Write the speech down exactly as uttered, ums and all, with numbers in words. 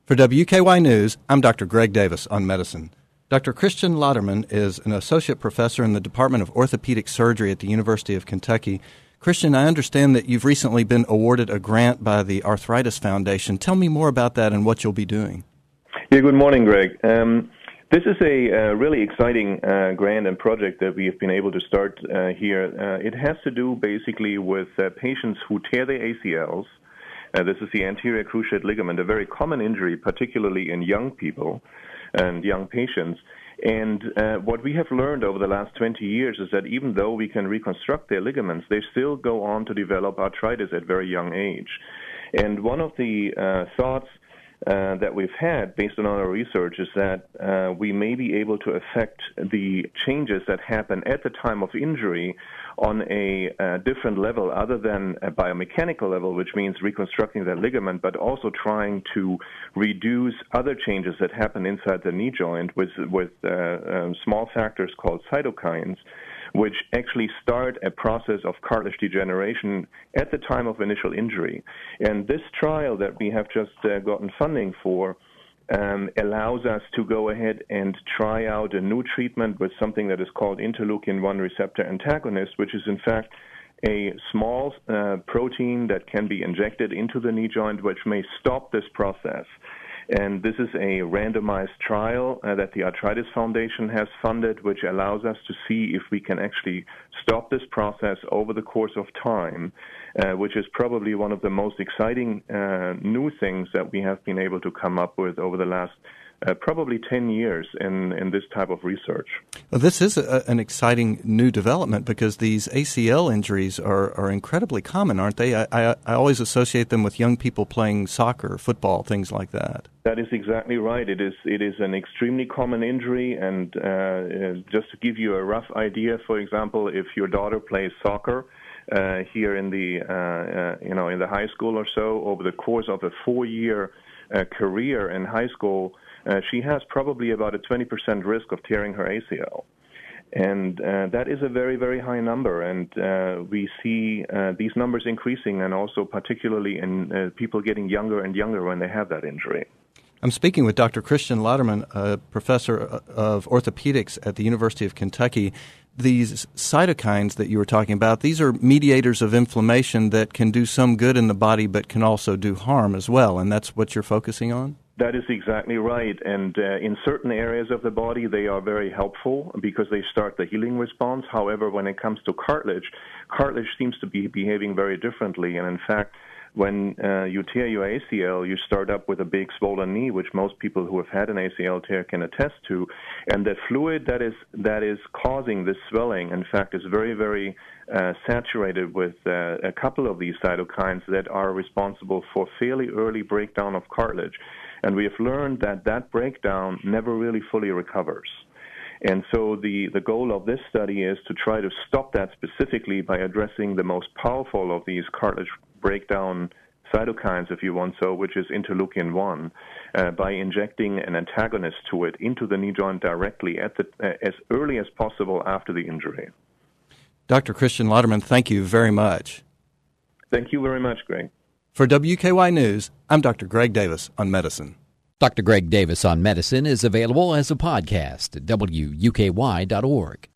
For W K Y News, I'm Doctor Greg Davis on medicine. Doctor Christian Lauderman is an associate professor in the Department of Orthopedic Surgery at the University of Kentucky. Christian, I understand that you've recently been awarded a grant by the Arthritis Foundation. Tell me more about that and what you'll be doing. Yeah, good morning, Greg. Um, this is a uh, really exciting uh, grant and project that we have been able to start uh, here. Uh, it has to do basically with uh, patients who tear their A C Ls. Uh, this is the anterior cruciate ligament, a very common injury, particularly in young people and young patients. And uh, what we have learned over the last twenty years is that even though we can reconstruct their ligaments, they still go on to develop arthritis at very young age. And one of the uh, thoughts uh, that we've had based on our research is that uh, we may be able to affect the changes that happen at the time of injury on a uh, different level other than a biomechanical level, which means reconstructing that ligament, but also trying to reduce other changes that happen inside the knee joint with, with uh, um, small factors called cytokines, which actually start a process of cartilage degeneration at the time of initial injury. And this trial that we have just uh, gotten funding for Um, allows us to go ahead and try out a new treatment with something that is called interleukin one receptor antagonist, which is in fact a small uh, protein that can be injected into the knee joint, which may stop this process. And this is a randomized trial uh, that the Arthritis Foundation has funded, which allows us to see if we can actually stop this process over the course of time, uh, which is probably one of the most exciting uh, new things that we have been able to come up with over the last Uh, probably ten years in, in this type of research. Well, this is a, an exciting new development because these A C L injuries are, are incredibly common, aren't they? I, I, I always associate them with young people playing soccer, football, things like that. That is exactly right. It is it is an extremely common injury, and uh, just to give you a rough idea, for example, if your daughter plays soccer uh, here in the uh, uh, you know in the high school or so, over the course of a four-year uh, career in high school, Uh, she has probably about a twenty percent risk of tearing her A C L. And uh, that is a very, very high number. And uh, we see uh, these numbers increasing, and also particularly in uh, people getting younger and younger when they have that injury. I'm speaking with Doctor Christian Lauderman, a professor of orthopedics at the University of Kentucky. These cytokines that you were talking about, these are mediators of inflammation that can do some good in the body but can also do harm as well, and that's what you're focusing on? That is exactly right. And uh, in certain areas of the body, they are very helpful because they start the healing response. However, when it comes to cartilage, cartilage seems to be behaving very differently. And in fact, when uh, you tear your A C L, you start up with a big swollen knee, which most people who have had an A C L tear can attest to. And the fluid that is that is causing this swelling, in fact, is very, very uh, saturated with uh, a couple of these cytokines that are responsible for fairly early breakdown of cartilage. And we have learned that that breakdown never really fully recovers. And so the, the goal of this study is to try to stop that specifically by addressing the most powerful of these cartilage breakdown cytokines, if you want so, which is interleukin one, uh, by injecting an antagonist to it into the knee joint directly at the, uh, as early as possible after the injury. Doctor Christian Lauderman, thank you very much. Thank you very much, Greg. For W K Y News, I'm Doctor Greg Davis on medicine. Doctor Greg Davis on Medicine is available as a podcast at W U K Y dot org.